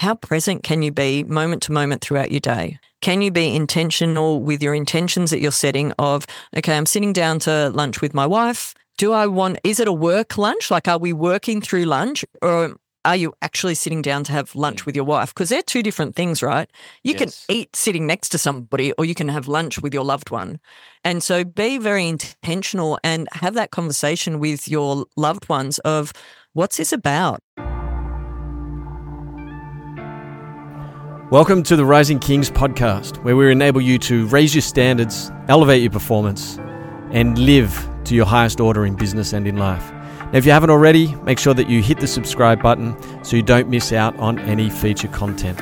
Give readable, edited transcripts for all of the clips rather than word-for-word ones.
how present can you be moment to moment throughout your day? Can you be intentional with your intentions that you're setting of, okay, I'm sitting down to lunch with my wife. Is it a work lunch? Like, are we working through lunch, or are you actually sitting down to have lunch with your wife? Because they're two different things, right? You can eat sitting next to somebody, or you can have lunch with your loved one. And so be very intentional and have that conversation with your loved ones of, what's this about? Welcome to the Rising Kings podcast, where we enable you to raise your standards, elevate your performance, and live to your highest order in business and in life. Now, if you haven't already, make sure that you hit the subscribe button so you don't miss out on any feature content.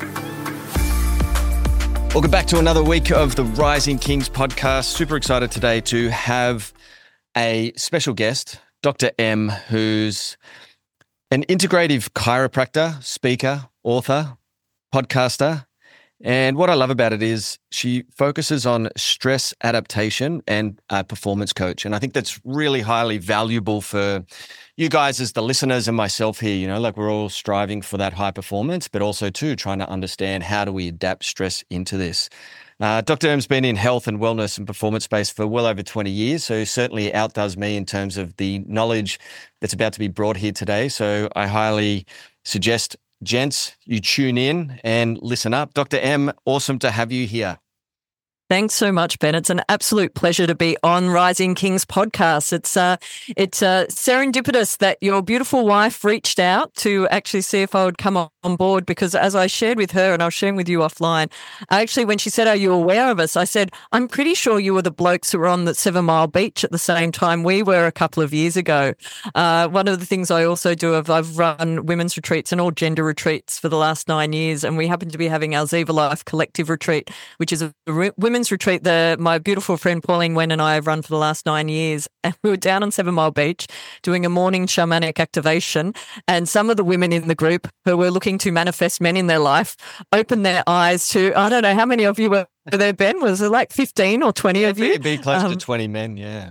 Welcome back to another week of the Rising Kings podcast. Super excited today to have a special guest, Dr. M, who's an integrative chiropractor, speaker, author, podcaster. And what I love about it is she focuses on stress adaptation and a performance coach. And I think that's really highly valuable for you guys as the listeners and myself here. You know, like, we're all striving for that high performance, but also too trying to understand, how do we adapt stress into this? Dr. M's been in health and wellness and performance space for well over 20 years, so certainly outdoes me in terms of the knowledge that's about to be brought here today. So I highly suggest, gents, you tune in and listen up. Dr. M, awesome to have you here. Thanks so much, Ben. It's an absolute pleasure to be on Rising Kings podcast. It's serendipitous that your beautiful wife reached out to actually see if I would come on board, because as I shared with her, and I was sharing with you offline, actually when she said, "Are you aware of us?" I said, "I'm pretty sure you were the blokes who were on the 7 Mile Beach at the same time we were a couple of years ago." One of the things I also do, I've run women's retreats and all gender retreats for the last 9 years, and we happen to be having our Ziva Life Collective retreat, which is a women's retreat that my beautiful friend Pauline Wen and I have run for the last 9 years. And we were down on 7 Mile Beach doing a morning shamanic activation. And some of the women in the group who were looking to manifest men in their life opened their eyes to, I don't know how many of you were there, Ben? Was it like 15 or 20 of you? It'd be close to 20 men, yeah.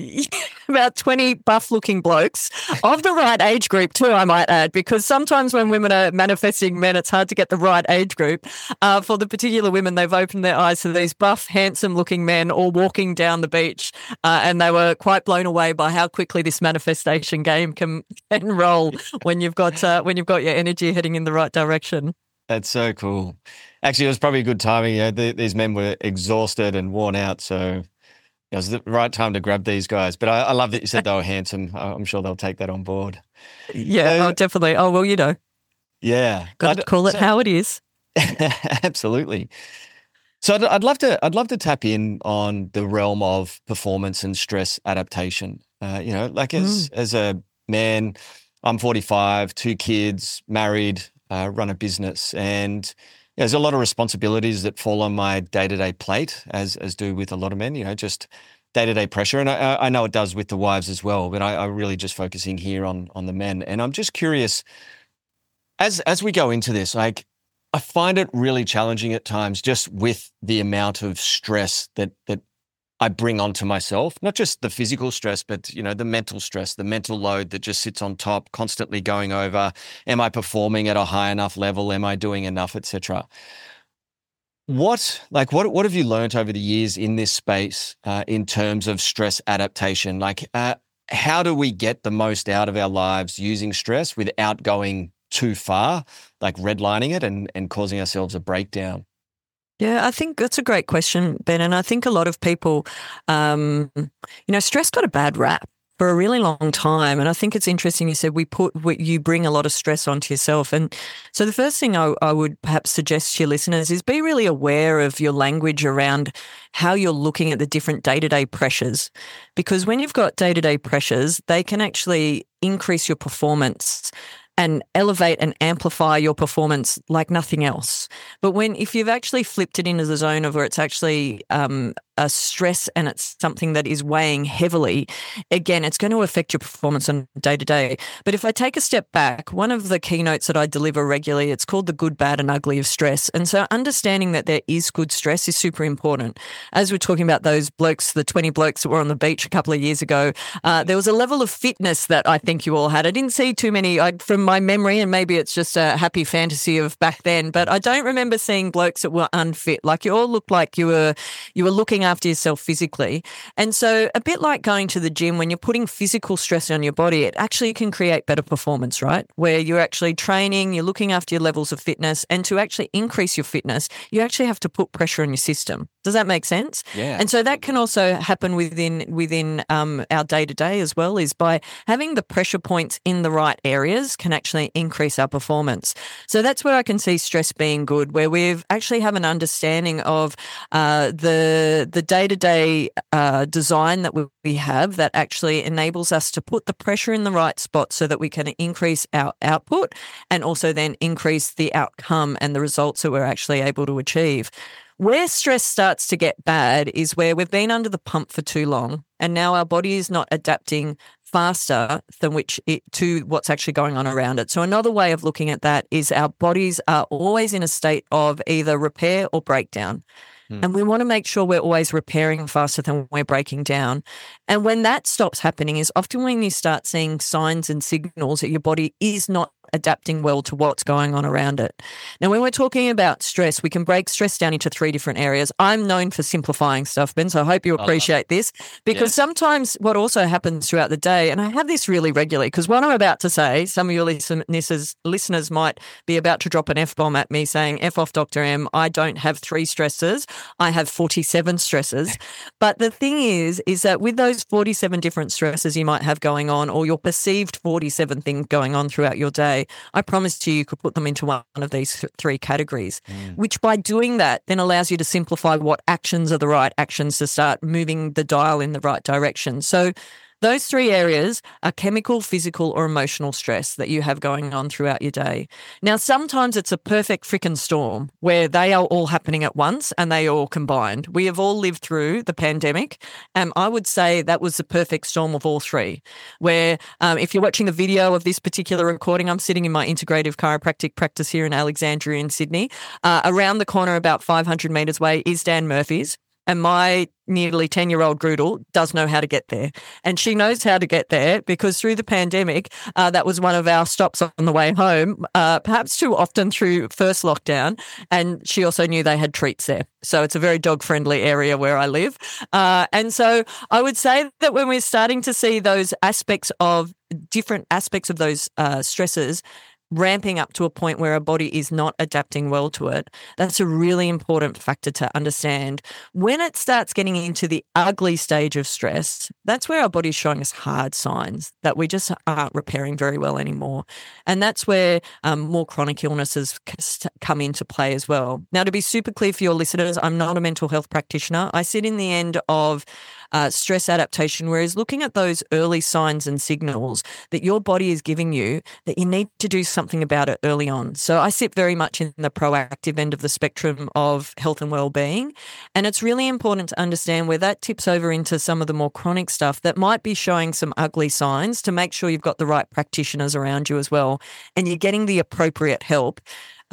About 20 buff-looking blokes of the right age group too, I might add, because sometimes when women are manifesting men, it's hard to get the right age group. For the particular women, they've opened their eyes to these buff, handsome-looking men all walking down the beach, and they were quite blown away by how quickly this manifestation game can roll when you've got your energy heading in the right direction. That's so cool. Actually, it was probably good timing. You know, these men were exhausted and worn out, so it was the right time to grab these guys. But I love that you said they were handsome. I'm sure they'll take that on board. Yeah, definitely. Oh, well, you know. Yeah. Got to call it how it is. Absolutely. So I'd love to tap in on the realm of performance and stress adaptation. You know, like as a man, I'm 45, 2 kids, married, run a business, and there's a lot of responsibilities that fall on my day-to-day plate, as do with a lot of men, you know, just day-to-day pressure. And I know it does with the wives as well, but I'm really just focusing here on the men. And I'm just curious, as we go into this, like, I find it really challenging at times, just with the amount of stress that I bring onto myself, not just the physical stress, but, you know, the mental stress, the mental load that just sits on top, constantly going over, am I performing at a high enough level? Am I doing enough, etc. What have you learned over the years in this space in terms of stress adaptation? Like, how do we get the most out of our lives using stress without going too far, like redlining it and causing ourselves a breakdown? Yeah, I think that's a great question, Ben. And I think a lot of people, stress got a bad rap for a really long time. And I think it's interesting you said you bring a lot of stress onto yourself. And so the first thing I would perhaps suggest to your listeners is be really aware of your language around how you're looking at the different day-to-day pressures. Because when you've got day-to-day pressures, they can actually increase your performance and elevate and amplify your performance like nothing else. But if you've actually flipped it into the zone of where it's actually a stress and it's something that is weighing heavily, again, it's going to affect your performance on day to day. But if I take a step back, one of the keynotes that I deliver regularly, it's called the good, bad and ugly of stress. And so understanding that there is good stress is super important. As we're talking about those blokes, the 20 blokes that were on the beach a couple of years ago, there was a level of fitness that I think you all had. I didn't see too many from my memory, and maybe it's just a happy fantasy of back then, but I don't remember seeing blokes that were unfit. Like you all looked like you were looking after yourself physically. And so a bit like going to the gym, when you're putting physical stress on your body, it actually can create better performance, right? Where you're actually training, you're looking after your levels of fitness, and to actually increase your fitness, you actually have to put pressure on your system. Does that make sense? Yeah. And so that can also happen within our day-to-day as well, is by having the pressure points in the right areas can actually increase our performance. So that's where I can see stress being good, where we actually have an understanding of the day-to-day design that we have that actually enables us to put the pressure in the right spot so that we can increase our output and also then increase the outcome and the results that we're actually able to achieve. Where stress starts to get bad is where we've been under the pump for too long and now our body is not adapting faster than to what's actually going on around it. So another way of looking at that is our bodies are always in a state of either repair or breakdown. And we want to make sure we're always repairing faster than we're breaking down. And when that stops happening is often when you start seeing signs and signals that your body is not adapting well to what's going on around it. Now, when we're talking about stress, we can break stress down into 3 different areas. I'm known for simplifying stuff, Ben, so I hope you appreciate this, because sometimes what also happens throughout the day, and I have this really regularly, because what I'm about to say, some of your listeners might be about to drop an F-bomb at me saying, F off, Dr. M, I don't have 3 stresses, I have 47 stresses. But the thing is that with those 47 different stresses you might have going on, or your perceived 47 things going on throughout your day, I promise you could put them into one of these 3 categories, which by doing that then allows you to simplify what actions are the right actions to start moving the dial in the right direction. So those 3 areas are chemical, physical, or emotional stress that you have going on throughout your day. Now, sometimes it's a perfect frickin' storm where they are all happening at once and they all combined. We have all lived through the pandemic, and I would say that was the perfect storm of all 3, where if you're watching the video of this particular recording, I'm sitting in my integrative chiropractic practice here in Alexandria in Sydney. Around the corner, about 500 metres away, is Dan Murphy's. And my nearly 10-year-old Groodle does know how to get there. And she knows how to get there because through the pandemic, that was one of our stops on the way home, perhaps too often through first lockdown. And she also knew they had treats there. So it's a very dog-friendly area where I live. And so I would say that when we're starting to see those different aspects of those stresses ramping up to a point where our body is not adapting well to it, that's a really important factor to understand. When it starts getting into the ugly stage of stress, that's where our body's showing us hard signs that we just aren't repairing very well anymore. And that's where more chronic illnesses come into play as well. Now, to be super clear for your listeners, I'm not a mental health practitioner. I sit in the end of stress adaptation, whereas looking at those early signs and signals that your body is giving you that you need to do something about it early on. So I sit very much in the proactive end of the spectrum of health and well-being. And it's really important to understand where that tips over into some of the more chronic stuff that might be showing some ugly signs, to make sure you've got the right practitioners around you as well, and you're getting the appropriate help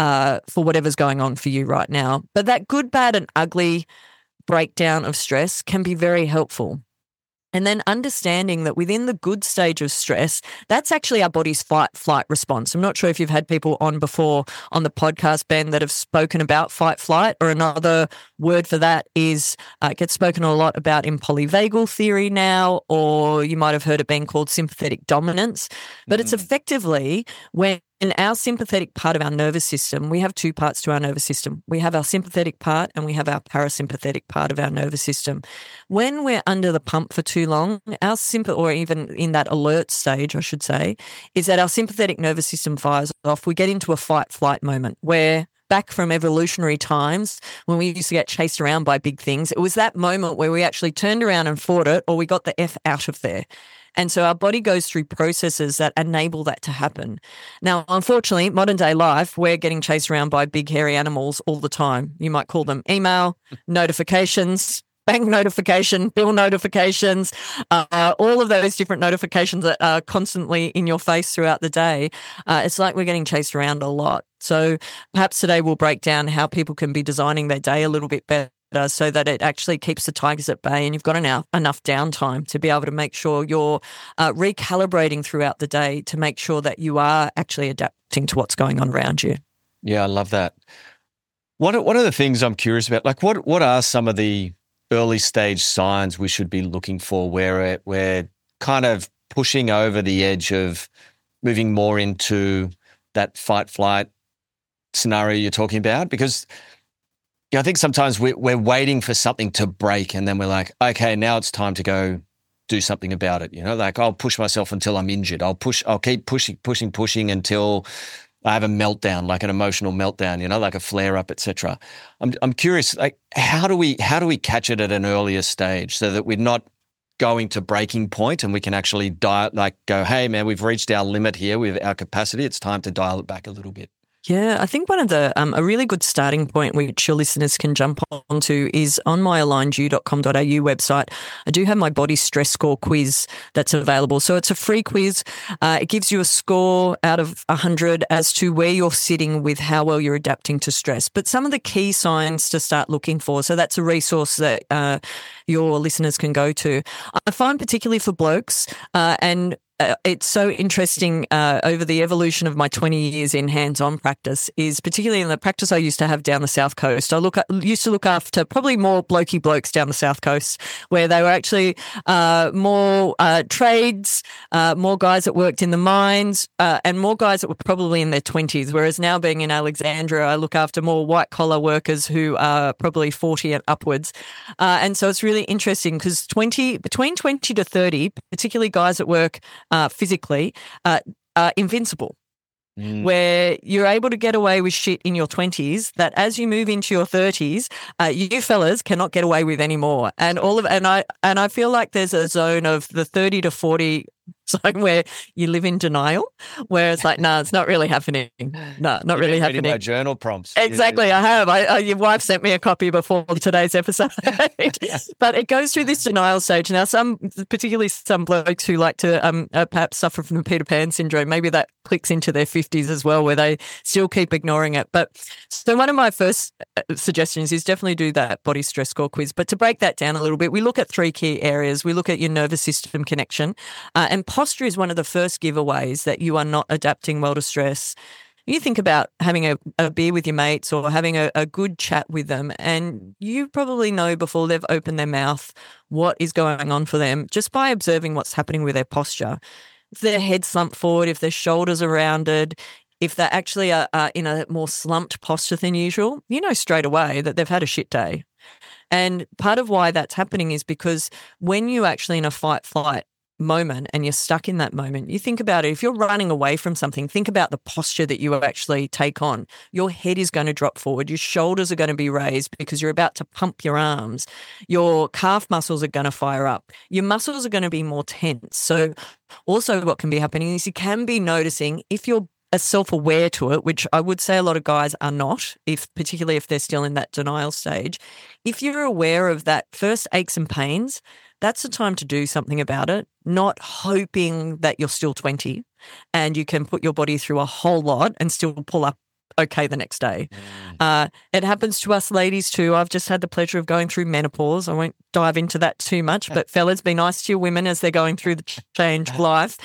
for whatever's going on for you right now. But that good, bad and ugly breakdown of stress can be very helpful. And then understanding that within the good stage of stress, that's actually our body's fight-flight response. I'm not sure if you've had people on before on the podcast, Ben, that have spoken about fight-flight, or another word for that is gets spoken a lot about in polyvagal theory now, or you might have heard it being called sympathetic dominance. But it's effectively when in our sympathetic part of our nervous system, we have 2 parts to our nervous system. We have our sympathetic part and we have our parasympathetic part of our nervous system. When we're under the pump for too long, or even in that alert stage, I should say, is that our sympathetic nervous system fires off. We get into a fight-flight moment where, back from evolutionary times when we used to get chased around by big things, it was that moment where we actually turned around and fought it, or we got the F out of there. And so our body goes through processes that enable that to happen. Now, unfortunately, modern day life, we're getting chased around by big hairy animals all the time. You might call them email, notifications, bank notification, bill notifications, all of those different notifications that are constantly in your face throughout the day. It's like we're getting chased around a lot. So perhaps today we'll break down how people can be designing their day a little bit better so that it actually keeps the tigers at bay and you've got enough downtime to be able to make sure you're recalibrating throughout the day to make sure that you are actually adapting to what's going on around you. Yeah, I love that. What are the things I'm curious about? Like what are some of the early stage signs we should be looking for where we're kind of pushing over the edge of moving more into that fight flight scenario you're talking about? Because I think sometimes we're waiting for something to break and then we're like, okay, now it's time to go do something about it. Like I'll push myself until I'm injured. I'll keep pushing until I have a meltdown, like an emotional meltdown, like a flare up, etc. I'm curious, like how do we catch it at an earlier stage so that we're not going to breaking point and we can actually go, hey man, we've reached our limit here with our capacity. It's time to dial it back a little bit. Yeah, I think one of the a really good starting point which your listeners can jump onto is on my alignedyou.com.au website. I do have my body stress score quiz that's available. So it's a free quiz. It gives you a score out of 100 as to where you're sitting with how well you're adapting to stress. But some of the key signs to start looking for. So that's a resource that your listeners can go to. I find particularly for blokes and it's so interesting over the evolution of my 20 years in hands-on practice is particularly in the practice I used to have down the South Coast. I used to look after probably more blokey blokes down the South Coast where they were actually more trades, more guys that worked in the mines and more guys that were probably in their 20s, whereas now being in Alexandria, I look after more white-collar workers who are probably 40 and upwards. And so it's really interesting because between 20 to 30, particularly guys that work physically are invincible, where you're able to get away with shit in your 20s that as you move into your 30s, you fellas cannot get away with anymore. And I feel like there's a zone of the 30 to 40 zone where you live in denial, where it's like, no, it's not really happening. No, not really happening. Reading my journal prompts. Exactly, I have. Your wife sent me a copy before today's episode. But it goes through this denial stage. Now, particularly some blokes who like to perhaps suffer from the Peter Pan syndrome, maybe that clicks into their 50s as well, where they still keep ignoring it. But so one of my first suggestions is definitely do that body stress score quiz. But to break that down a little bit, we look at 3 key areas. We look at your nervous system connection, and posture is one of the first giveaways that you are not adapting well to stress. You think about having a beer with your mates or having a good chat with them, and you probably know before they've opened their mouth what is going on for them just by observing what's happening with their posture. If their head slumped forward, if their shoulders are rounded, if they actually are in a more slumped posture than usual, you know straight away that they've had a shit day. And part of why that's happening is because when you're actually in a fight-flight moment and you're stuck in that moment, you think about it. If you're running away from something, think about the posture that you actually take on. Your head is going to drop forward. Your shoulders are going to be raised because you're about to pump your arms. Your calf muscles are going to fire up. Your muscles are going to be more tense. So also what can be happening is you can be noticing if you're self-aware to it, which I would say a lot of guys are not, particularly if they're still in that denial stage. If you're aware of that first aches and pains, that's the time to do something about it, not hoping that you're still 20 and you can put your body through a whole lot and still pull up okay the next day. It happens to us ladies too. I've just had the pleasure of going through menopause. I won't dive into that too much, but fellas, be nice to your women as they're going through the change of life.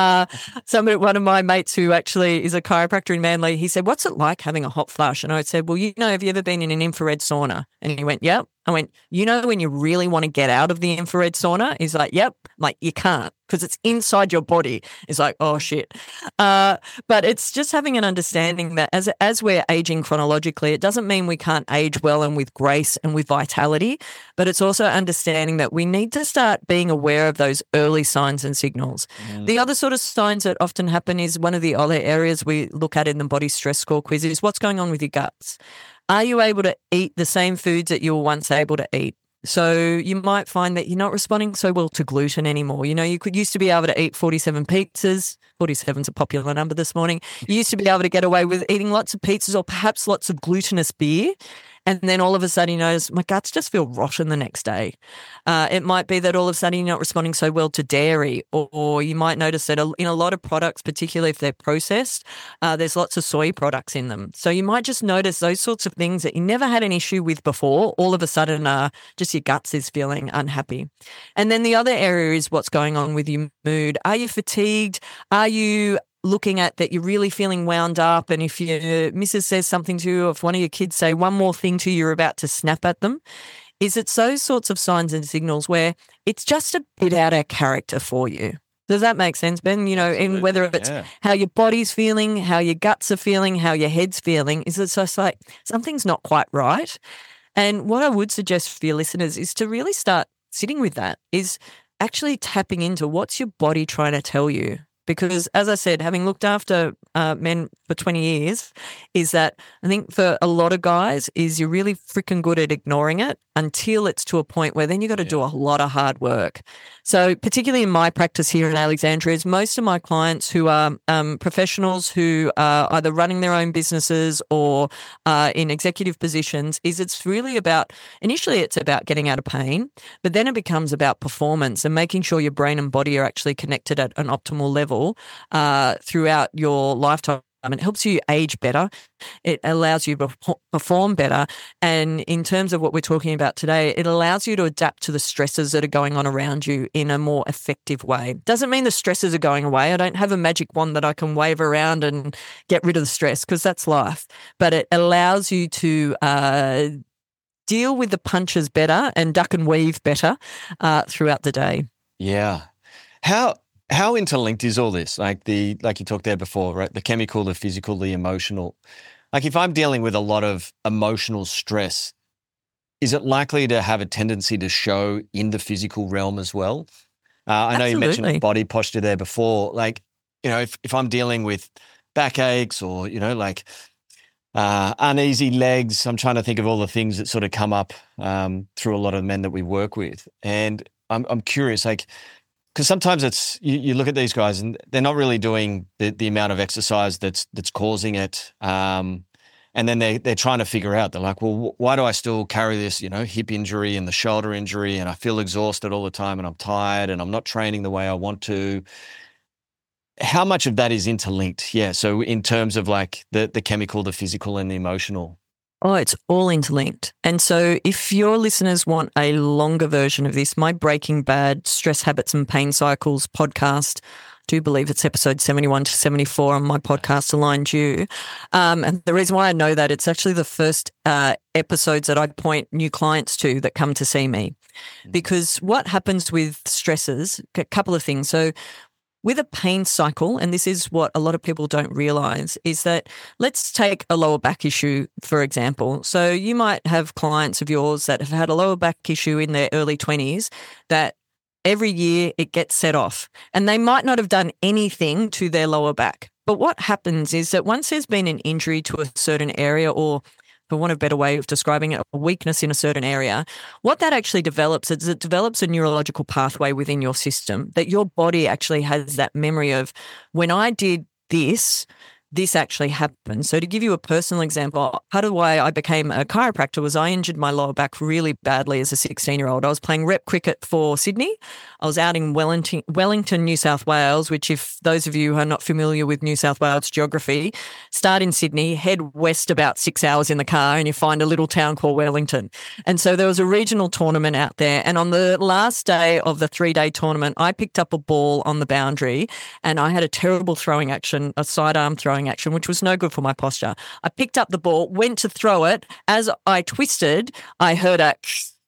One of my mates who actually is a chiropractor in Manly, he said, what's it like having a hot flush? And I said, well, have you ever been in an infrared sauna? And he went, yep. I went, when you really want to get out of the infrared sauna? He's like, yep. I'm like, you can't because it's inside your body. It's like, oh, shit. But it's just having an understanding that as we're aging chronologically, it doesn't mean we can't age well and with grace and with vitality, but it's also understanding that we need to start being aware of those early signs and signals. The other sort of signs that often happen is one of the other areas we look at in the body stress score quiz is what's going on with your guts. Are you able to eat the same foods that you were once able to eat? So you might find that you're not responding so well to gluten anymore. You used to be able to eat 47 pizzas. 47's a popular number this morning. You used to be able to get away with eating lots of pizzas or perhaps lots of glutinous beer. And then all of a sudden you notice my guts just feel rotten the next day. It might be that all of a sudden you're not responding so well to dairy, or you might notice that in a lot of products, particularly if they're processed, there's lots of soy products in them. So you might just notice those sorts of things that you never had an issue with before. All of a sudden, just your guts is feeling unhappy. And then the other area is what's going on with your mood. Are you fatigued? Are you looking at that you're really feeling wound up, and if your missus says something to you, or if one of your kids say one more thing to you, you're about to snap at them? Is it those sorts of signs and signals where it's just a bit out of character for you? Does that make sense, Ben? You know, in whether it's how your body's feeling, how your guts are feeling, how your head's feeling, is it just like something's not quite right? And what I would suggest for your listeners is to really start sitting with that, is actually tapping into what's your body trying to tell you. Because as I said, having looked after men for 20 years, is that I think for a lot of guys is you're really freaking good at ignoring it until it's to a point where then you've got to do a lot of hard work. So particularly in my practice here in Alexandria, is most of my clients who are professionals who are either running their own businesses or in executive positions, is it's really about, initially it's about getting out of pain, but then it becomes about performance and making sure your brain and body are actually connected at an optimal level throughout your lifetime. It helps you age better. It allows you to perform better. And in terms of what we're talking about today, it allows you to adapt to the stresses that are going on around you in a more effective way. Doesn't mean the stresses are going away. I don't have a magic wand that I can wave around and get rid of the stress, because that's life. But it allows you to deal with the punches better and duck and weave better throughout the day. Yeah. How interlinked is all this? Like you talked there before, right? The chemical, the physical, the emotional. Like if I'm dealing with a lot of emotional stress, is it likely to have a tendency to show in the physical realm as well? I know you mentioned body posture there before. Like, you know, if I'm dealing with backaches or, you know, like uneasy legs, I'm trying to think of all the things that sort of come up through a lot of men that we work with. And I'm curious, like, because sometimes it's you look at these guys and they're not really doing the amount of exercise that's causing it, and then they're trying to figure out. They're like, well, why do I still carry this, you know, hip injury and the shoulder injury, and I feel exhausted all the time, and I'm tired, and I'm not training the way I want to. How much of that is interlinked? Yeah. So in terms of like the chemical, the physical, and the emotional. Oh, it's all interlinked. And so if your listeners want a longer version of this, my Breaking Bad Stress Habits and Pain Cycles podcast, I do believe it's episode 71 to 74 on my podcast, Aligned You. And the reason why I know that, it's actually the first episodes that I point new clients to that come to see me. Because what happens with stresses, a couple of things. So with a pain cycle, and this is what a lot of people don't realize, is that let's take a lower back issue, for example. So you might have clients of yours that have had a lower back issue in their early 20s that every year it gets set off, and they might not have done anything to their lower back. But what happens is that once there's been an injury to a certain area, or for want of a better way of describing it, a weakness in a certain area, what that actually develops is it develops a neurological pathway within your system that your body actually has that memory of, when I did this actually happened. So to give you a personal example, part of why I became a chiropractor was I injured my lower back really badly as a 16-year-old. I was playing rep cricket for Sydney. I was out in Wellington, New South Wales, which, if those of you who are not familiar with New South Wales geography, start in Sydney, head west about 6 hours in the car, and you find a little town called Wellington. And so there was a regional tournament out there. And on the last day of the 3-day tournament, I picked up a ball on the boundary, and I had a terrible throwing action, a sidearm throwing action, which was no good for my posture. I picked up the ball, went to throw it. As I twisted, I heard a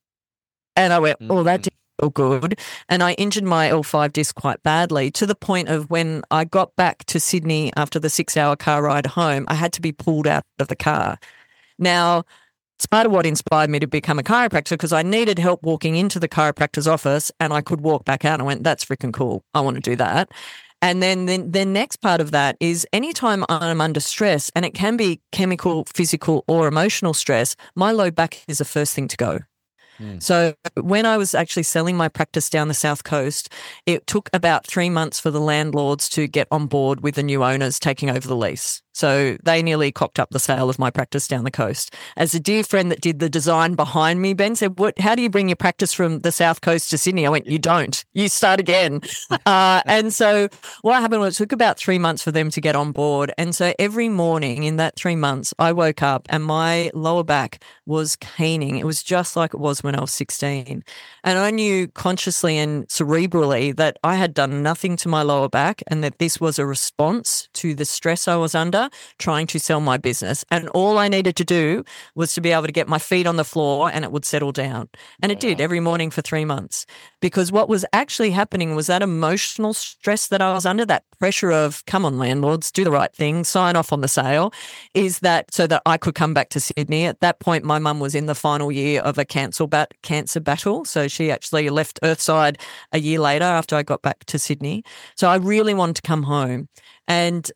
and I went, oh, that didn't feel good. And I injured my L5 disc quite badly, to the point of when I got back to Sydney after the 6-hour car ride home, I had to be pulled out of the car. Now, it's part of what inspired me to become a chiropractor, because I needed help walking into the chiropractor's office, and I could walk back out, and I went, that's freaking cool. I want to do that. And then the next part of that is anytime I'm under stress, and it can be chemical, physical, or emotional stress, my low back is the first thing to go. So when I was actually selling my practice down the South Coast, it took about 3 months for the landlords to get on board with the new owners taking over the lease. So they nearly cocked up the sale of my practice down the coast. As a dear friend that did the design behind me, Ben, said, how do you bring your practice from the South Coast to Sydney? I went, you don't. You start again. And so what happened was it took about 3 months for them to get on board. And so every morning in that 3 months, I woke up and my lower back was caning. It was just like it was when I was 16. And I knew consciously and cerebrally that I had done nothing to my lower back and that this was a response to the stress I was under trying to sell my business. And all I needed to do was to be able to get my feet on the floor and it would settle down. And it did every morning for 3 months. Because what was actually happening was that emotional stress that I was under, that pressure of, come on, landlords, do the right thing, sign off on the sale, is that so that I could come back to Sydney. At that point, my mum was in the final year of a cancer battle. So she actually left Earthside a year later after I got back to Sydney. So I really wanted to come home. And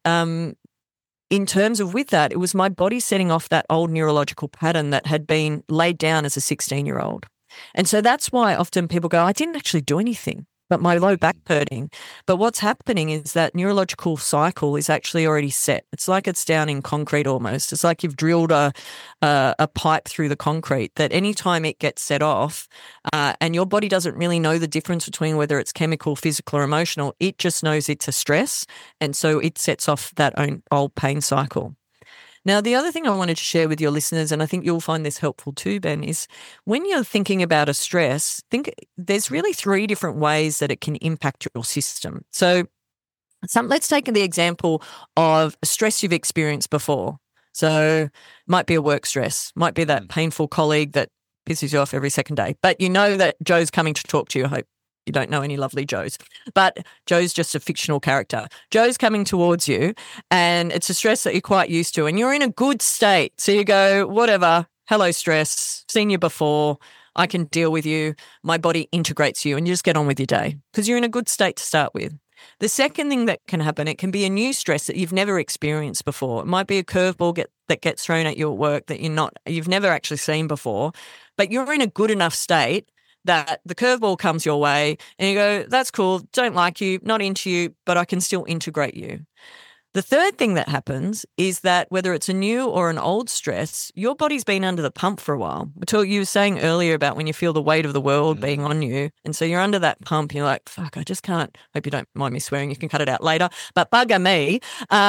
in terms of with that, it was my body setting off that old neurological pattern that had been laid down as a 16-year-old. And so that's why often people go, I didn't actually do anything, but my low back hurting. But what's happening is that neurological cycle is actually already set. It's like it's down in concrete almost. It's like you've drilled a pipe through the concrete that anytime it gets set off and your body doesn't really know the difference between whether it's chemical, physical or emotional, it just knows it's a stress. And so it sets off that own old pain cycle. Now, the other thing I wanted to share with your listeners, and I think you'll find this helpful too, Ben, is when you're thinking about a stress, there's really 3 different ways that it can impact your system. So let's take the example of a stress you've experienced before. So might be a work stress, might be that painful colleague that pisses you off every second day, but you know that Joe's coming to talk to you. I hope you don't know any lovely Joes, but Joe's just a fictional character. Joe's coming towards you and it's a stress that you're quite used to and you're in a good state. So you go, whatever, hello stress, seen you before, I can deal with you. My body integrates you and you just get on with your day because you're in a good state to start with. The second thing that can happen, it can be a new stress that you've never experienced before. It might be a curveball that gets thrown at you at work that you've never actually seen before, but you're in a good enough state that the curveball comes your way and you go, that's cool, don't like you, not into you, but I can still integrate you. The third thing that happens is that whether it's a new or an old stress, your body's been under the pump for a while. You were saying earlier about when you feel the weight of the world being on you. And so you're under that pump. You're like, fuck, I just can't. Hope you don't mind me swearing. You can cut it out later. But bugger me.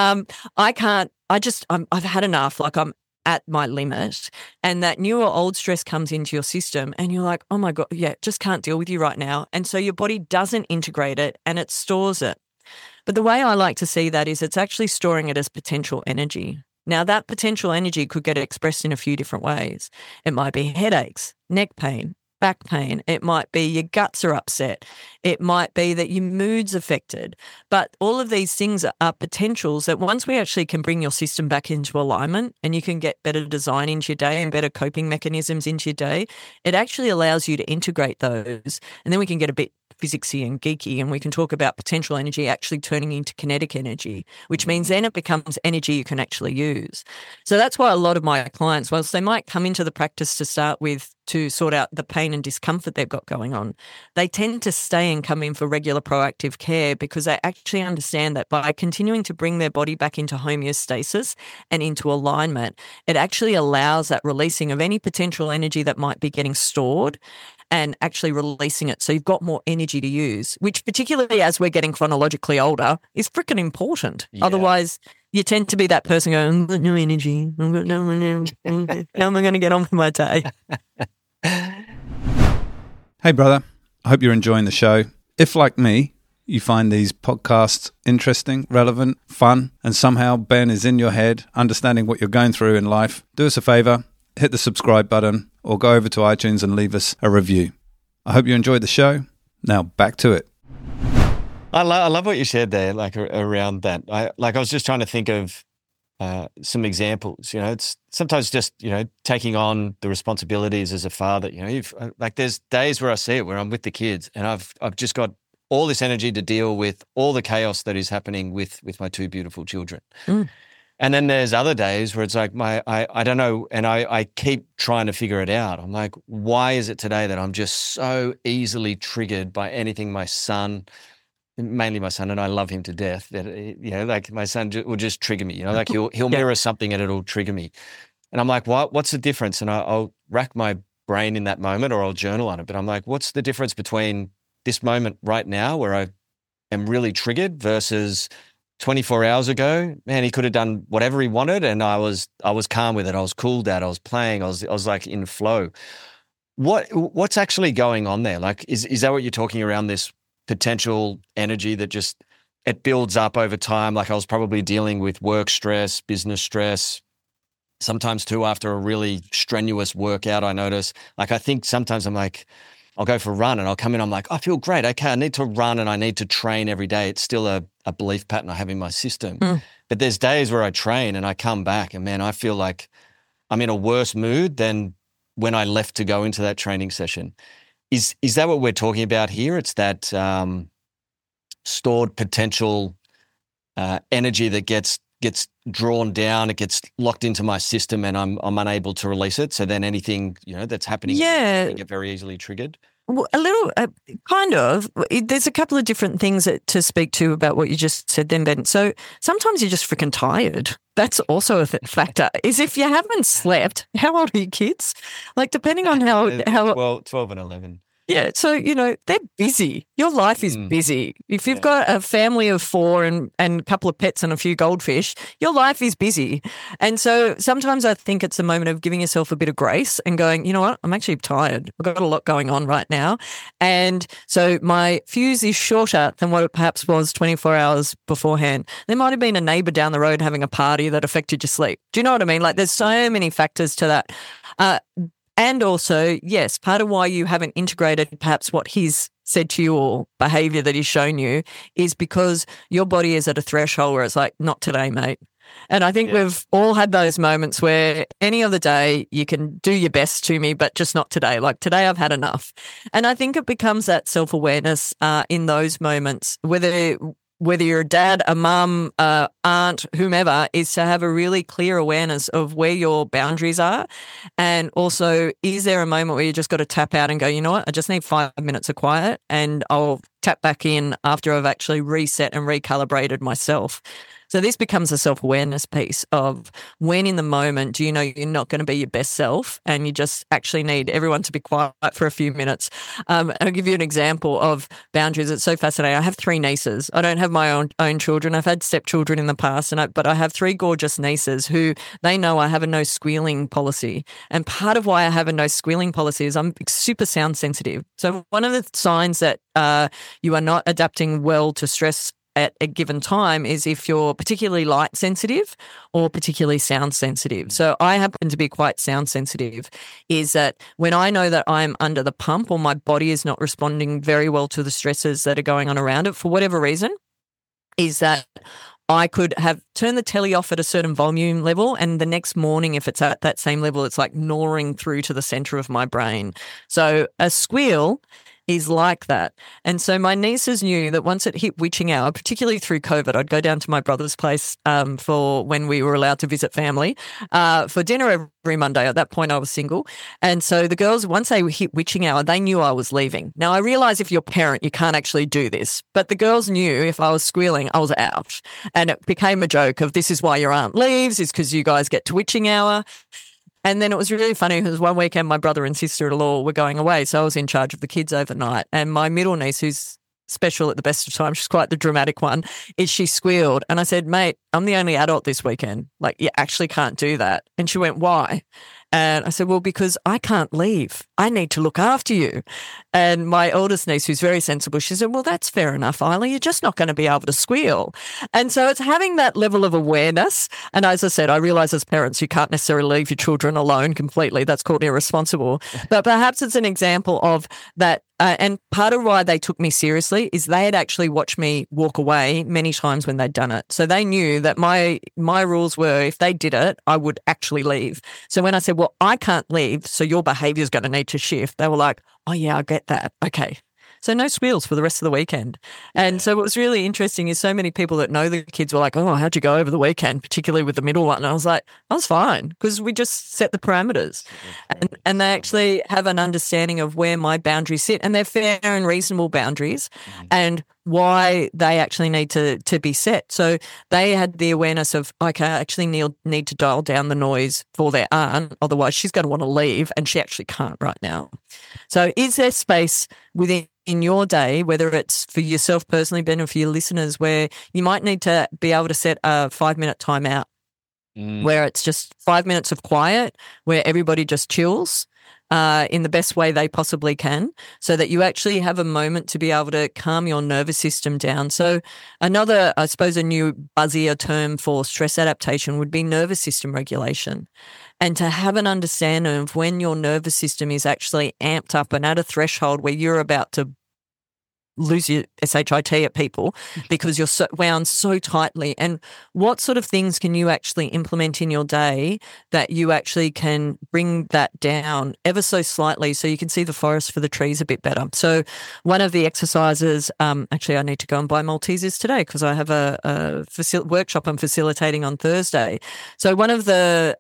I've had enough. Like I'm at my limit, and that new or old stress comes into your system and you're like, oh my God, yeah, just can't deal with you right now. And so your body doesn't integrate it and it stores it. But the way I like to see that is it's actually storing it as potential energy. Now that potential energy could get expressed in a few different ways. It might be headaches, neck pain, back pain. It might be your guts are upset. It might be that your mood's affected. But all of these things are potentials that once we actually can bring your system back into alignment and you can get better design into your day and better coping mechanisms into your day, it actually allows you to integrate those. And then we can get a bit physicsy and geeky and we can talk about potential energy actually turning into kinetic energy, which means then it becomes energy you can actually use. So that's why a lot of my clients, whilst they might come into the practice to start with to sort out the pain and discomfort they've got going on, they tend to stay and come in for regular proactive care because they actually understand that by continuing to bring their body back into homeostasis and into alignment, it actually allows that releasing of any potential energy that might be getting stored and actually releasing it. So you've got more energy to use, which particularly as we're getting chronologically older is freaking important. Yeah. Otherwise, you tend to be that person going, I've got no energy. I've got no energy. How am I going to get on with my day? Hey, brother. I hope you're enjoying the show. If, like me, you find these podcasts interesting, relevant, fun, and somehow Ben is in your head, understanding what you're going through in life, do us a favor, hit the subscribe button, or go over to iTunes and leave us a review. I hope you enjoyed the show. Now back to it. I love what you shared there, like around that. I was just trying to think of some examples. It's sometimes just taking on the responsibilities as a father. There's days where I see it where I'm with the kids and I've just got all this energy to deal with all the chaos that is happening with my 2 beautiful children. And then there's other days where it's like I don't know, and I keep trying to figure it out. I'm like, why is it today that I'm just so easily triggered by anything mainly my son, and I love him to death, that, like my son will just trigger me, like he'll mirror something and it'll trigger me. And I'm like, what's the difference? And I'll rack my brain in that moment, or I'll journal on it. But I'm like, what's the difference between this moment right now where I am really triggered versus 24 hours ago? Man, he could have done whatever he wanted, and I was calm with it. I was cool, Dad. I was playing. I was like in flow. What's actually going on there? Like, is that what you're talking around, this potential energy that just it builds up over time? Like I was probably dealing with work stress, business stress. Sometimes too, after a really strenuous workout, I notice, like, I think sometimes I'm like, I'll go for a run and I'll come in, I'm like, I feel great. Okay, I need to run and I need to train every day. It's still a belief pattern I have in my system. But there's days where I train and I come back and, man, I feel like I'm in a worse mood than when I left to go into that training session. Is that what we're talking about here? It's that stored potential energy that gets drawn down, it gets locked into my system, and I'm unable to release it. So then anything that's happening, I get very easily triggered. Well, a little, kind of. There's a couple of different things to speak to about what you just said then, Ben. So sometimes you're just freaking tired. That's also a factor. Is if you haven't slept, how old are your kids? Like, depending on how 12 and 11. Yeah, so, they're busy. Your life is busy. If you've got a family of 4 and a couple of pets and a few goldfish, your life is busy. And so sometimes I think it's a moment of giving yourself a bit of grace and going, you know what, I'm actually tired. I've got a lot going on right now. And so my fuse is shorter than what it perhaps was 24 hours beforehand. There might have been a neighbour down the road having a party that affected your sleep. Do you know what I mean? Like, there's so many factors to that. And also, yes, part of why you haven't integrated perhaps what he's said to you or behaviour that he's shown you is because your body is at a threshold where it's like, not today, mate. And I think we've all had those moments where any other day you can do your best to me, but just not today. Like, today I've had enough. And I think it becomes that self-awareness in those moments, whether you're a dad, a mum, aunt, whomever, is to have a really clear awareness of where your boundaries are. And also, is there a moment where you just got to tap out and go, you know what, I just need 5 minutes of quiet and I'll tap back in after I've actually reset and recalibrated myself. So this becomes a self-awareness piece of when in the moment do you know you're not going to be your best self and you just actually need everyone to be quiet for a few minutes. I'll give you an example of boundaries. It's so fascinating. I have 3 nieces. I don't have my own children. I've had stepchildren in the past, but I have 3 gorgeous nieces who they know I have a no squealing policy. And part of why I have a no squealing policy is I'm super sound sensitive. So one of the signs that you are not adapting well to stress at a given time is if you're particularly light sensitive or particularly sound sensitive. So I happen to be quite sound sensitive, is that when I know that I'm under the pump or my body is not responding very well to the stresses that are going on around it for whatever reason, is that I could have turned the telly off at a certain volume level, and the next morning, if it's at that same level, it's like gnawing through to the center of my brain. So a squeal is like that. And so my nieces knew that once it hit witching hour, particularly through COVID, I'd go down to my brother's place for when we were allowed to visit family for dinner every Monday. At that point, I was single. And so the girls, once they hit witching hour, they knew I was leaving. Now, I realize if you're a parent, you can't actually do this. But the girls knew if I was squealing, I was out. And it became a joke of, this is why your aunt leaves, is because you guys get to witching hour. And then it was really funny because one weekend my brother and sister-in-law were going away, so I was in charge of the kids overnight. And my middle niece, who's special at the best of times, she's quite the dramatic one, she squealed. And I said, mate, I'm the only adult this weekend. Like, you actually can't do that. And she went, why? And I said, well, because I can't leave. I need to look after you. And my oldest niece, who's very sensible, she said, well, that's fair enough, Isla. You're just not going to be able to squeal. And so it's having that level of awareness. And as I said, I realize as parents, you can't necessarily leave your children alone completely. That's called irresponsible. But perhaps it's an example of that. And part of why they took me seriously is they had actually watched me walk away many times when they'd done it. So they knew that my rules were, if they did it, I would actually leave. So when I said, well, I can't leave, so your behaviour is going to need to shift, they were like, oh, yeah, I get that. Okay. So no squeals for the rest of the weekend. And so what was really interesting is so many people that know the kids were like, oh, how'd you go over the weekend, particularly with the middle one? And I was like, I was fine because we just set the parameters. And they actually have an understanding of where my boundaries sit, and they're fair and reasonable boundaries and why they actually need to be set. So they had the awareness of, okay, I actually need to dial down the noise for their aunt, otherwise she's going to want to leave and she actually can't right now. So is there space within your day, whether it's for yourself personally, Ben, or for your listeners, where you might need to be able to set a 5-minute timeout where it's just 5 minutes of quiet, where everybody just chills in the best way they possibly can, so that you actually have a moment to be able to calm your nervous system down. So another, I suppose, a new buzzier term for stress adaptation would be nervous system regulation. And to have an understanding of when your nervous system is actually amped up and at a threshold where you're about to lose your shit at people because you're wound so tightly, and what sort of things can you actually implement in your day that you actually can bring that down ever so slightly so you can see the forest for the trees a bit better. So one of the exercises, actually I need to go and buy Maltesers today because I have a workshop I'm facilitating on Thursday. So one of the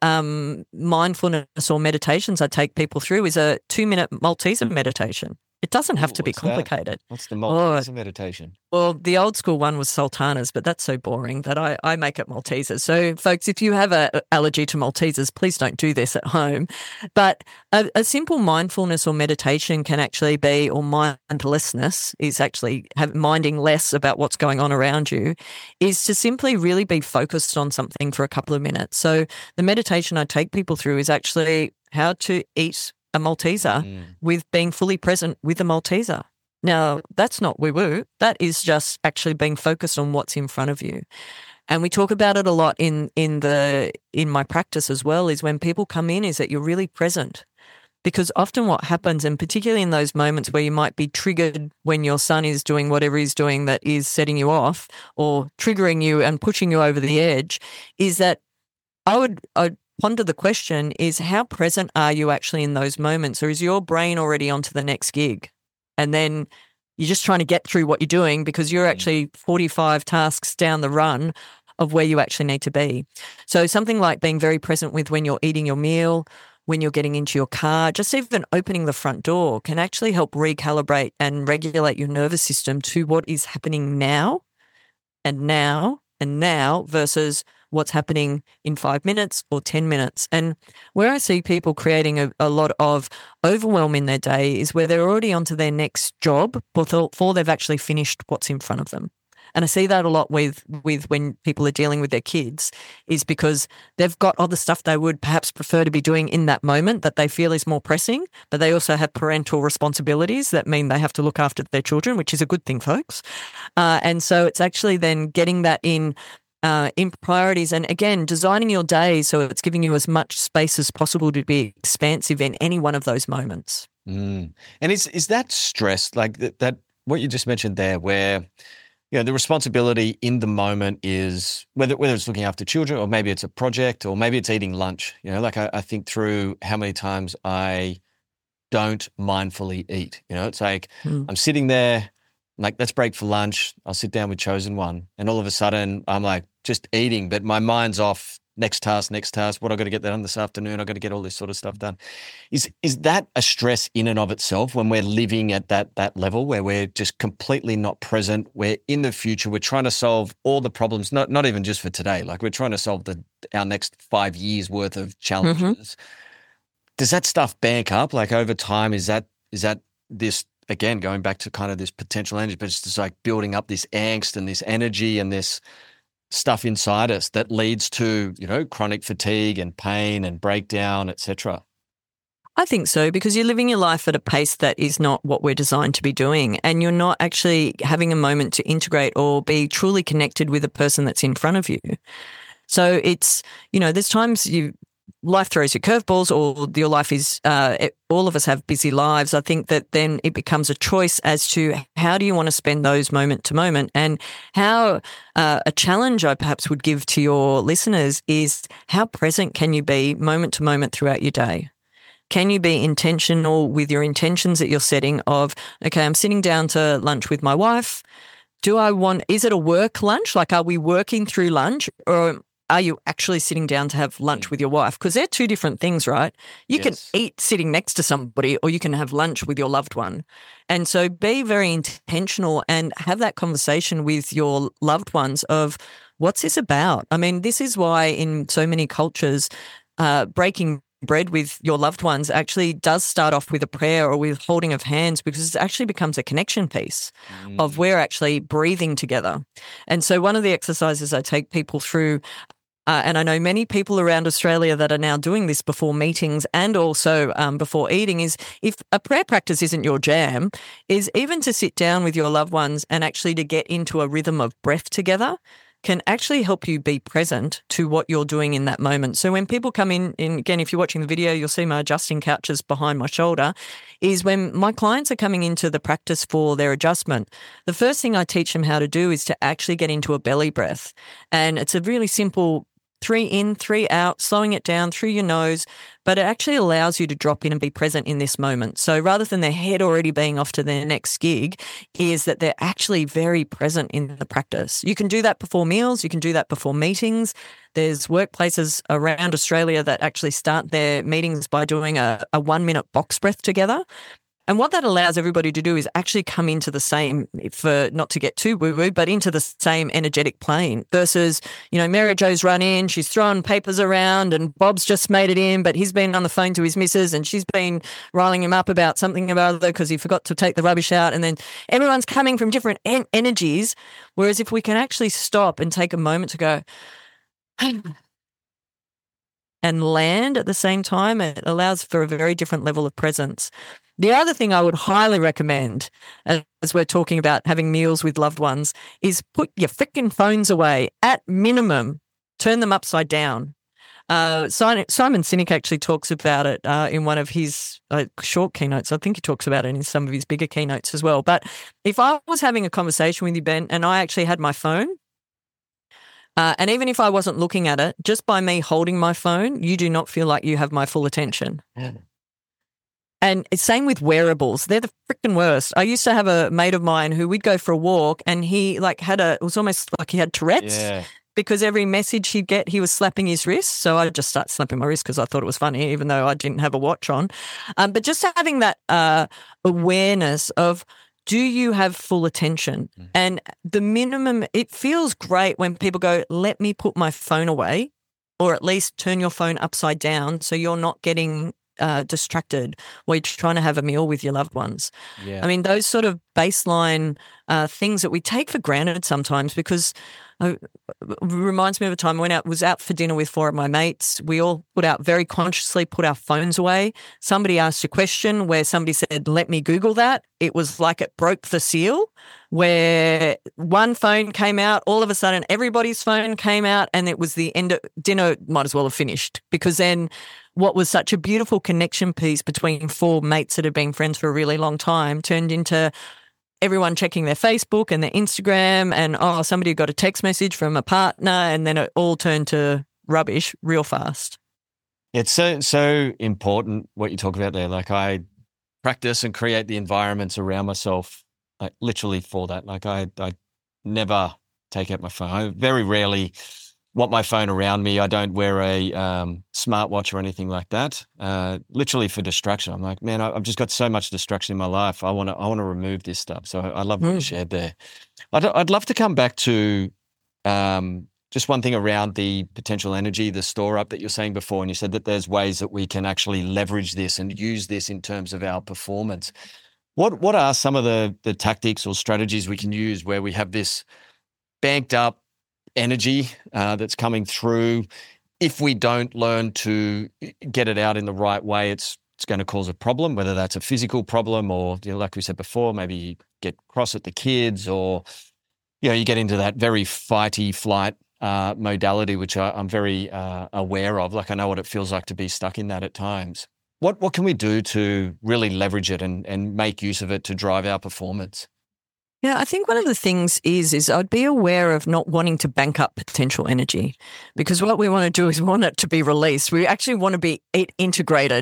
mindfulness or meditations I take people through is a 2-minute Malteser meditation. It doesn't have to be complicated. What's the Malteser meditation? Well, the old school one was sultanas, but that's so boring that I make it Maltesers. So, folks, if you have an allergy to Maltesers, please don't do this at home. But a simple mindfulness or meditation can actually be, or mindlessness is actually minding less about what's going on around you, is to simply really be focused on something for a couple of minutes. So the meditation I take people through is actually how to eat a Malteser with being fully present with a Malteser. Now, that's not woo-woo. That is just actually being focused on what's in front of you. And we talk about it a lot in my practice as well, is when people come in is that you're really present. Because often what happens, and particularly in those moments where you might be triggered when your son is doing whatever he's doing that is setting you off or triggering you and pushing you over the edge, is that I'd ponder the question is, how present are you actually in those moments? Or is your brain already onto the next gig? And then you're just trying to get through what you're doing because you're actually 45 tasks down the run of where you actually need to be. So something like being very present with when you're eating your meal, when you're getting into your car, just even opening the front door can actually help recalibrate and regulate your nervous system to what is happening now and now and now versus what's happening in 5 minutes or 10 minutes. And where I see people creating a lot of overwhelm in their day is where they're already onto their next job before they've actually finished what's in front of them. And I see that a lot with when people are dealing with their kids, is because they've got other stuff they would perhaps prefer to be doing in that moment that they feel is more pressing, but they also have parental responsibilities that mean they have to look after their children, which is a good thing, folks. And so it's actually then getting that in priorities, and again, designing your day so it's giving you as much space as possible to be expansive in any one of those moments. And is that stress, like that what you just mentioned there, where the responsibility in the moment is whether it's looking after children, or maybe it's a project, or maybe it's eating lunch. Like I think through how many times I don't mindfully eat. It's like I'm sitting there, like, let's break for lunch. I'll sit down with Chosen One, and all of a sudden I'm like just eating, but my mind's off. Next task. What I've got to get that done this afternoon. I've got to get all this sort of stuff done. Is that a stress in and of itself when we're living at that level where we're just completely not present? We're in the future. We're trying to solve all the problems, not even just for today. Like, we're trying to solve our next 5 years worth of challenges. Does that stuff bank up? Like, over time, is that this, again, going back to kind of this potential energy, but it's just like building up this angst and this energy and this stuff inside us that leads to, chronic fatigue and pain and breakdown, etc.? I think so, because you're living your life at a pace that is not what we're designed to be doing, and you're not actually having a moment to integrate or be truly connected with the person that's in front of you. So it's, there's times life throws you curveballs, or your life is, all of us have busy lives. I think that then it becomes a choice as to how do you want to spend those moment to moment, and how a challenge I perhaps would give to your listeners is how present can you be moment to moment throughout your day? can you be intentional with your intentions that you're setting of, okay, I'm sitting down to lunch with my wife. Is it a work lunch? Like, are we working through lunch, or are you actually sitting down to have lunch with your wife? Because they're two different things, right? You can eat sitting next to somebody, or you can have lunch with your loved one. And so be very intentional and have that conversation with your loved ones of, what's this about? I mean, this is why in so many cultures, breaking bread with your loved ones actually does start off with a prayer or with holding of hands, because it actually becomes a connection piece of we're actually breathing together. And so one of the exercises I take people through, and I know many people around Australia that are now doing this before meetings and also before eating, is if a prayer practice isn't your jam, is even to sit down with your loved ones and actually to get into a rhythm of breath together can actually help you be present to what you're doing in that moment. So when people come in, again, if you're watching the video, you'll see my adjusting couches behind my shoulder, is when my clients are coming into the practice for their adjustment, the first thing I teach them how to do is to actually get into a belly breath. And it's a really simple 3 in, 3 out, slowing it down through your nose, but it actually allows you to drop in and be present in this moment. So rather than their head already being off to their next gig, is that they're actually very present in the practice. You can do that before meals. You can do that before meetings. There's workplaces around Australia that actually start their meetings by doing a 1-minute box breath together. And what that allows everybody to do is actually come into the same, for not to get too woo-woo, but into the same energetic plane versus, Mary Jo's run in, she's throwing papers around and Bob's just made it in, but he's been on the phone to his missus and she's been riling him up about something or other because he forgot to take the rubbish out. And then everyone's coming from different energies. Whereas if we can actually stop and take a moment to go and land at the same time, it allows for a very different level of presence. The other thing I would highly recommend, as we're talking about having meals with loved ones, is put your frickin' phones away. At minimum, turn them upside down. Simon Sinek actually talks about it in one of his short keynotes. I think he talks about it in some of his bigger keynotes as well. But if I was having a conversation with you, Ben, and I actually had my phone, and even if I wasn't looking at it, just by me holding my phone, you do not feel like you have my full attention. Yeah. And it's same with wearables. They're the freaking worst. I used to have a mate of mine who we'd go for a walk and he it was almost like he had Tourette's because every message he'd get, he was slapping his wrist. So I just started slapping my wrist because I thought it was funny, even though I didn't have a watch on. But just having that awareness of, do you have full attention? And the minimum, it feels great when people go, let me put my phone away, or at least turn your phone upside down so you're not getting distracted while you're trying to have a meal with your loved ones. Yeah. I mean, those sort of baseline things that we take for granted sometimes, because it reminds me of a time I was out for dinner with 4 of my mates. We all very consciously put our phones away. Somebody asked a question where somebody said, let me Google that. It was like it broke the seal, where one phone came out, all of a sudden everybody's phone came out, and it was the end of dinner. Might as well have finished, because then what was such a beautiful connection piece between 4 mates that had been friends for a really long time turned into everyone checking their Facebook and their Instagram, and somebody got a text message from a partner, and then it all turned to rubbish real fast. It's so important what you talk about there. Like, I practice and create the environments around myself, like literally for that. Like, I never take out my phone. I very rarely want my phone around me. I don't wear a smartwatch or anything like that. Literally for distraction. I'm like, man, I've just got so much distraction in my life. I want to remove this stuff. So I love what you shared there. I'd love to come back to just one thing around the potential energy, the store up that you're saying before, and you said that there's ways that we can actually leverage this and use this in terms of our performance. What are some of the tactics or strategies we can use where we have this banked up energy that's coming through? If we don't learn to get it out in the right way, it's going to cause a problem, whether that's a physical problem or, like we said before, maybe you get cross at the kids, or you get into that very fighty flight modality, which I'm very aware of. Like, I know what it feels like to be stuck in that at times. What can we do to really leverage it and make use of it to drive our performance? Yeah, I think one of the things is I'd be aware of not wanting to bank up potential energy, because what we want to do is we want it to be released. We actually want to be integrated.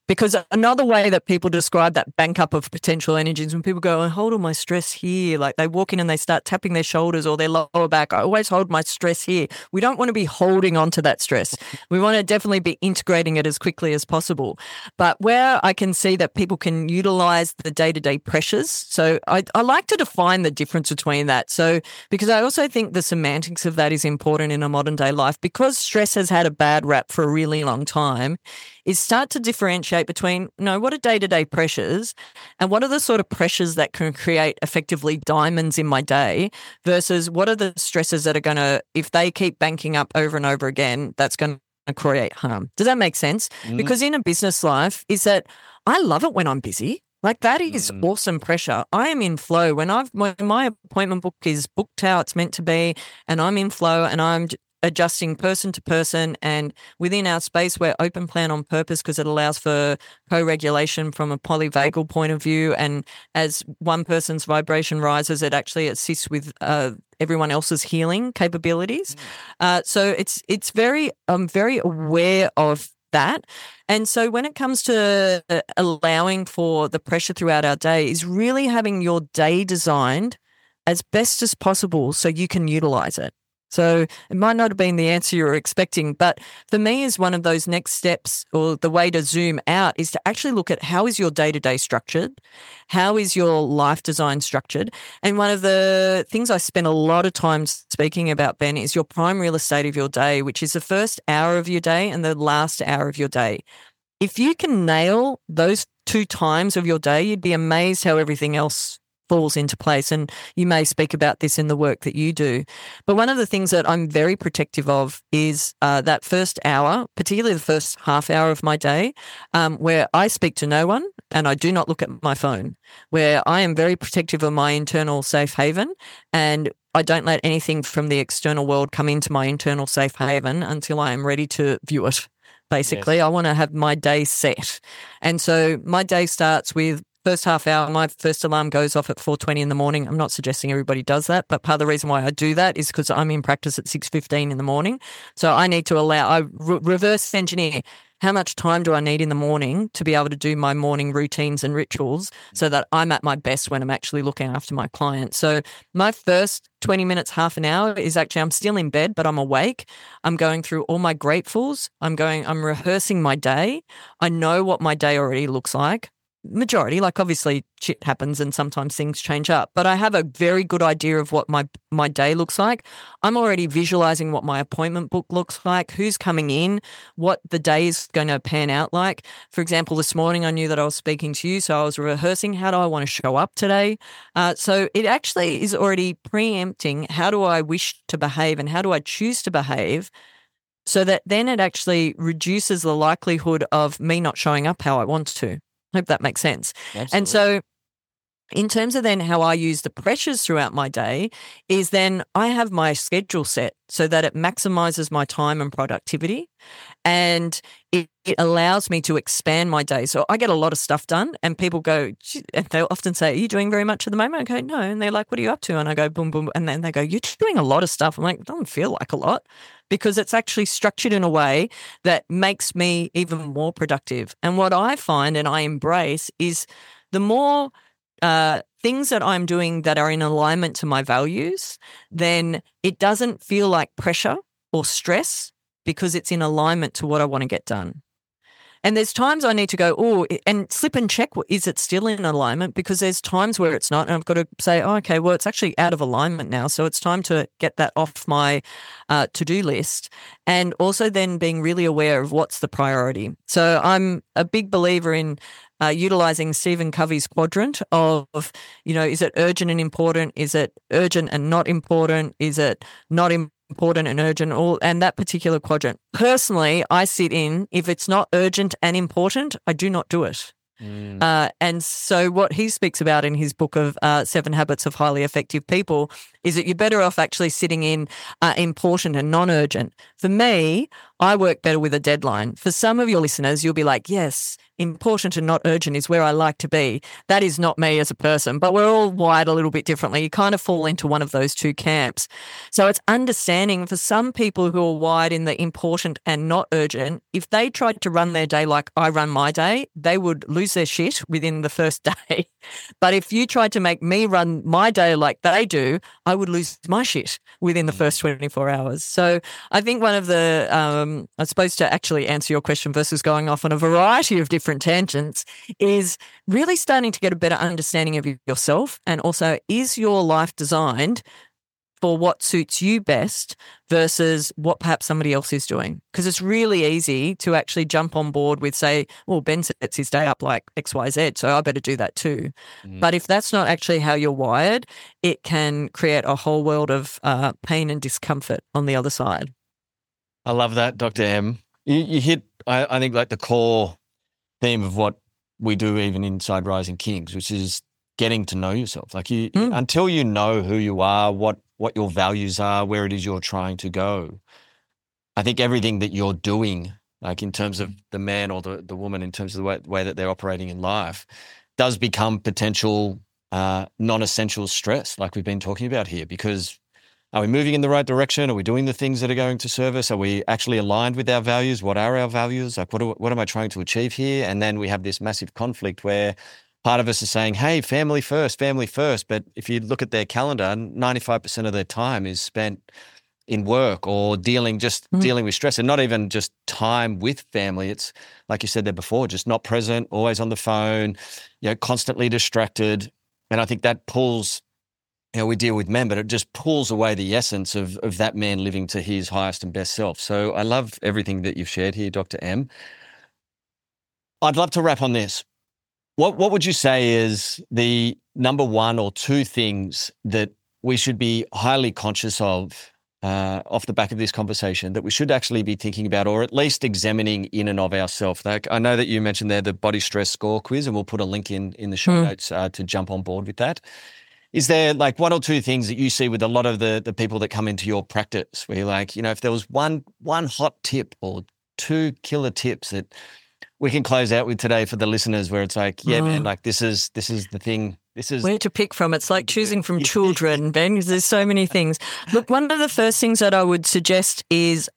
Because another way that people describe that bank up of potential energy is when people go, I hold all my stress here. Like they walk in and they start tapping their shoulders or their lower back. I always hold my stress here. We don't want to be holding on to that stress. We want to definitely be integrating it as quickly as possible. But where I can see that people can utilize the day-to-day pressures. So I like to define the difference between that. So because I also think the semantics of that is important in a modern day life, because stress has had a bad rap for a really long time, is start to differentiate between, what are day-to-day pressures and what are the sort of pressures that can create effectively diamonds in my day versus what are the stresses that are going to, if they keep banking up over and over again, that's going to create harm. Does that make sense? Because in a business life is that I love it when I'm busy. Like that is awesome pressure. I am in flow when my appointment book is booked how it's meant to be and I'm in flow and I'm adjusting person to person, and within our space we're open plan on purpose because it allows for co-regulation from a polyvagal point of view, and as one person's vibration rises it actually assists with everyone else's healing capabilities. So it's very I'm very aware of that. And so when it comes to allowing for the pressure throughout our day is really having your day designed as best as possible so you can utilize it. So it might not have been the answer you were expecting, but for me is one of those next steps, or the way to zoom out is to actually look at how is your day-to-day structured? How is your life design structured? And one of the things I spend a lot of time speaking about, Ben, is your prime real estate of your day, which is the first hour of your day and the last hour of your day. If you can nail those 2 times of your day, you'd be amazed how everything else falls into place. And you may speak about this in the work that you do. But one of the things that I'm very protective of is that first hour, particularly the first half hour of my day, where I speak to no one and I do not look at my phone, where I am very protective of my internal safe haven and I don't let anything from the external world come into my internal safe haven until I am ready to view it. Basically, yes. I want to have my day set. And so my day starts with first half hour, my first alarm goes off at 4:20 in the morning. I'm not suggesting everybody does that, but part of the reason why I do that is because I'm in practice at 6:15 in the morning. So I need to reverse engineer how much time do I need in the morning to be able to do my morning routines and rituals so that I'm at my best when I'm actually looking after my clients. So my first 20 minutes, half an hour is actually, I'm still in bed, but I'm awake. I'm going through all my gratefuls. I'm rehearsing my day. I know what my day already looks like. Majority, like obviously shit happens and sometimes things change up, but I have a very good idea of what my day looks like. I'm already visualizing what my appointment book looks like, who's coming in, what the day is going to pan out like. For example, this morning I knew that I was speaking to you, so I was rehearsing how do I want to show up today. So it actually is already preempting how do I wish to behave and how do I choose to behave, so that then it actually reduces the likelihood of me not showing up how I want to. Hope that makes sense. Absolutely. And so in terms of then how I use the pressures throughout my day is then I have my schedule set so that it maximizes my time and productivity, and it allows me to expand my day. So I get a lot of stuff done and people go, and they'll often say, are you doing very much at the moment? I go, no. And they're like, what are you up to? And I go, boom, boom. And then they go, you're doing a lot of stuff. I'm like, it doesn't feel like a lot, because it's actually structured in a way that makes me even more productive. And what I find and I embrace is the more things that I'm doing that are in alignment to my values, then it doesn't feel like pressure or stress because it's in alignment to what I want to get done. And there's times I need to go, and slip and check, is it still in alignment? Because there's times where it's not, and I've got to say, okay, well, it's actually out of alignment now, so it's time to get that off my to-do list. And also then being really aware of what's the priority. So I'm a big believer in utilizing Stephen Covey's quadrant of, is it urgent and important? Is it urgent and not important? Is it not important and urgent? And that particular quadrant. Personally, I sit in, if it's not urgent and important, I do not do it. And so what he speaks about in his book of 7 Habits of Highly Effective People is that you're better off actually sitting in important and non-urgent. For me, I work better with a deadline. For some of your listeners, you'll be like, yes, important and not urgent is where I like to be. That is not me as a person, but we're all wired a little bit differently. You kind of fall into one of those two camps. So it's understanding for some people who are wired in the important and not urgent, if they tried to run their day like I run my day, they would lose their shit within the first day. But if you tried to make me run my day like they do, I would lose my shit within the first 24 hours. So I think one of the, I suppose to actually answer your question versus going off on a variety of different tangents, is really starting to get a better understanding of yourself, and also, is your life designed for what suits you best versus what perhaps somebody else is doing? Because it's really easy to actually jump on board with, say, well, Ben sets his day up like XYZ, so I better do that too. But if that's not actually how you're wired, it can create a whole world of pain and discomfort on the other side. I love that, Dr. M. You hit, I think, like the core theme of what we do even inside Rising Kings, which is getting to know yourself. Like until you know who you are, what your values are, where it is you're trying to go, I think everything that you're doing, like in terms of the man or the woman, in terms of the way that they're operating in life, does become potential non-essential stress, like we've been talking about here. Because are we moving in the right direction? Are we doing the things that are going to serve us? Are we actually aligned with our values? What are our values? Like, what am I trying to achieve here? And then we have this massive conflict where part of us is saying, hey, family first. But if you look at their calendar, 95% of their time is spent in work or dealing with stress, and not even just time with family. It's like you said there before, just not present, always on the phone, constantly distracted. And I think that pulls, we deal with men, but it just pulls away the essence of that man living to his highest and best self. So I love everything that you've shared here, Dr. M. I'd love to wrap on this. What would you say is the number one or two things that we should be highly conscious of off the back of this conversation, that we should actually be thinking about, or at least examining in and of ourselves? Like, I know that you mentioned there the body stress score quiz, and we'll put a link in the show notes to jump on board with that. Is there like one or two things that you see with a lot of the people that come into your practice where you're like, if there was one hot tip or two killer tips that we can close out with today for the listeners, where it's like, yeah, man, like this is the thing. This is where to pick from. It's like choosing from children, Ben, because there's so many things. Look, one of the first things that I would suggest is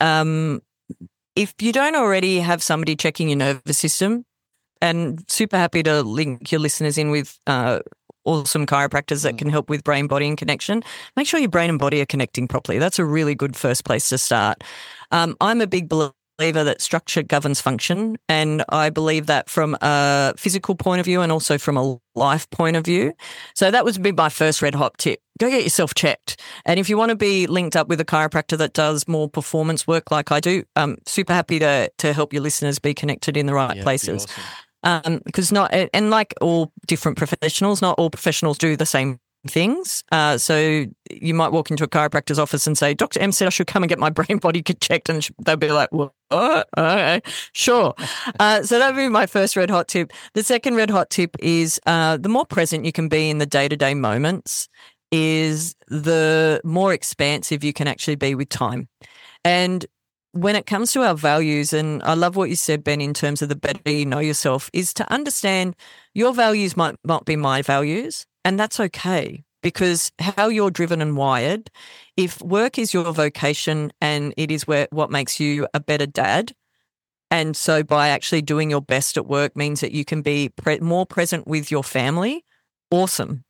if you don't already have somebody checking your nervous system, and super happy to link your listeners in with awesome chiropractors that can help with brain, body and connection. Make sure your brain and body are connecting properly. That's a really good first place to start. I'm a big believer that structure governs function, and I believe that from a physical point of view and also from a life point of view. So that would be my first red hot tip. Go get yourself checked. And if you want to be linked up with a chiropractor that does more performance work like I do, super happy to help your listeners be connected in the right places. Awesome. Because and like all different professionals, not all professionals do the same things. So you might walk into a chiropractor's office and say, Dr. M said I should come and get my brain body checked, and they'll be like, well, okay, sure. So that would be my first red hot tip. The second red hot tip is the more present you can be in the day-to-day moments is the more expansive you can actually be with time. And when it comes to our values, and I love what you said, Ben, in terms of the better you know yourself, is to understand your values might not be my values, and that's okay, because how you're driven and wired, if work is your vocation and it is what makes you a better dad, and so by actually doing your best at work means that you can be more present with your family, awesome.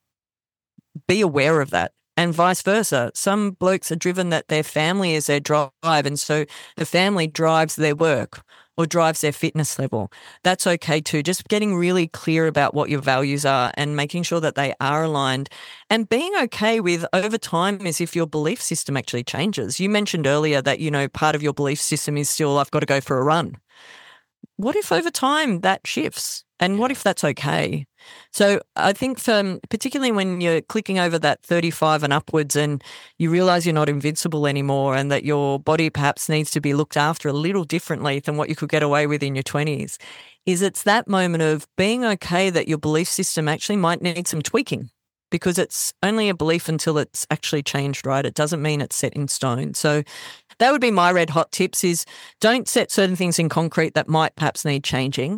Be aware of that. And vice versa. Some blokes are driven that their family is their drive, and so the family drives their work or drives their fitness level. That's okay too. Just getting really clear about what your values are and making sure that they are aligned, and being okay with over time is if your belief system actually changes. You mentioned earlier that, part of your belief system is still, I've got to go for a run. What if over time that shifts? And what if that's okay? So I think particularly when you're clicking over that 35 and upwards and you realize you're not invincible anymore and that your body perhaps needs to be looked after a little differently than what you could get away with in your 20s, it's that moment of being okay that your belief system actually might need some tweaking, because it's only a belief until it's actually changed, right? It doesn't mean it's set in stone. So that would be my red hot tips is don't set certain things in concrete that might perhaps need changing,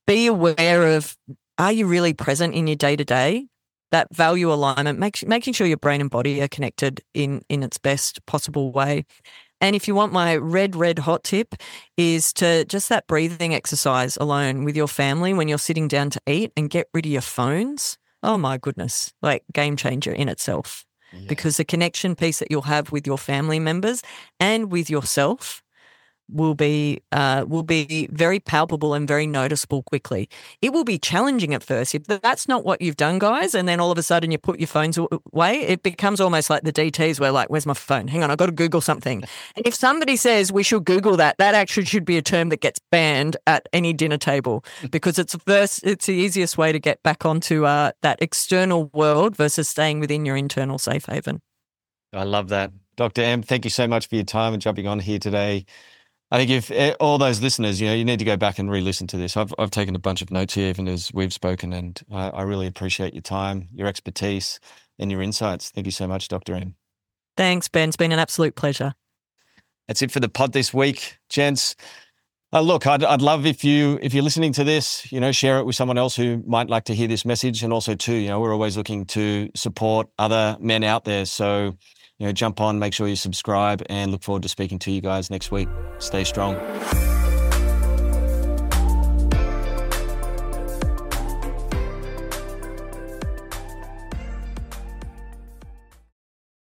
be aware of, are you really present in your day-to-day? That value alignment, making sure your brain and body are connected in its best possible way. And if you want my red hot tip, is to just that breathing exercise alone with your family when you're sitting down to eat, and get rid of your phones. Oh my goodness, like game changer in itself. Yeah. Because the connection piece that you'll have with your family members and with yourself will be very palpable and very noticeable quickly. It will be challenging at first. If that's not what you've done, guys, and then all of a sudden you put your phones away, it becomes almost like the DTs where like, where's my phone? Hang on, I've got to Google something. And if somebody says we should Google that actually should be a term that gets banned at any dinner table, because it's the easiest way to get back onto that external world versus staying within your internal safe haven. I love that. Dr. M, thank you so much for your time and jumping on here today. I think if all those listeners, you need to go back and re-listen to this. I've taken a bunch of notes here, even as we've spoken, and I really appreciate your time, your expertise, and your insights. Thank you so much, Dr. M. Thanks, Ben. It's been an absolute pleasure. That's it for the pod this week, gents. Look, I'd love if you're listening to this, share it with someone else who might like to hear this message, and also too, we're always looking to support other men out there. So, jump on, make sure you subscribe, and look forward to speaking to you guys next week. Stay strong.